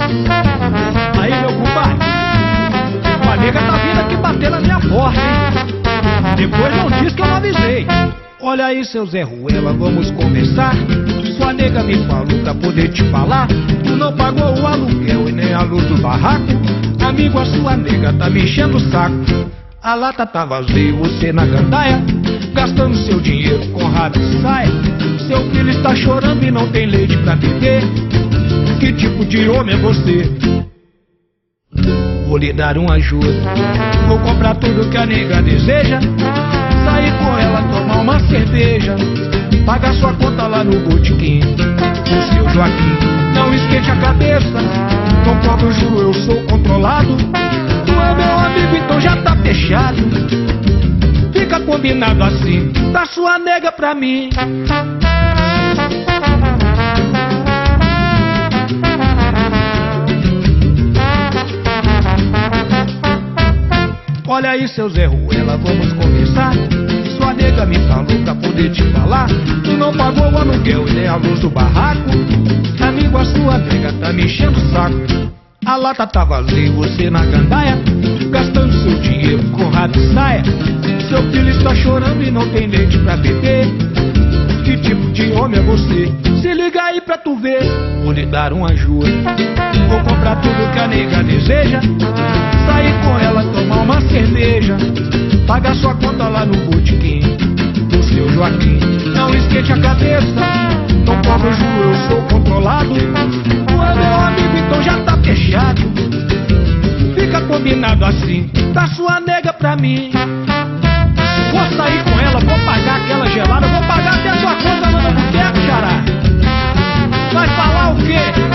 Aí, meu compadre, uma nega tá vindo aqui bater na minha porta, hein? Depois não diz que eu não avisei. Olha aí, seu Zé Ruela, vamos conversar. Sua nega me falou pra poder te falar. Tu não pagou o aluguel e nem a luz do barraco. Amigo, a sua nega tá me enchendo o saco. A lata tá vazia, você na gandaia, gastando seu dinheiro com rabo e saia. Seu filho está chorando e não tem leite pra beber. Que tipo de homem é você? Vou lhe dar uma ajuda. Vou comprar tudo que a nega deseja. Sair com ela, tomar uma cerveja. Pagar sua conta lá no botequim. O seu Joaquim, não esquente a cabeça. Não cobro juro, eu sou controlado. Tu é meu amigo, então já tá fechado. Fica combinado assim, dá sua nega pra mim. Olha aí, seu Zé Ruela, vamos conversar. Sua nega me falou pra poder te falar. Tu não pagou o aluguel e nem a luz do barraco. Amigo, a sua nega tá me enchendo o saco. A lata tá vazia, você na gandaia, gastando seu dinheiro com rabo e saia. Seu filho está chorando e não tem leite pra beber. Que tipo de homem é você? Se liga aí pra tu ver. Vou lhe dar uma ajuda. Vou comprar tudo que a nega deseja. Sair com ela, tomar uma cerveja. Pagar sua conta lá no botequim do seu Joaquim. Não esquente a cabeça. Não cobro juro, eu sou controlado. Tu é meu amigo, então já tá fechado. Fica combinado assim, dá sua nega pra mim. Vou sair com ela, vou pagar aquela gelada. Vou pagar até a sua conta lá no boteco, xará. Vai falar o quê?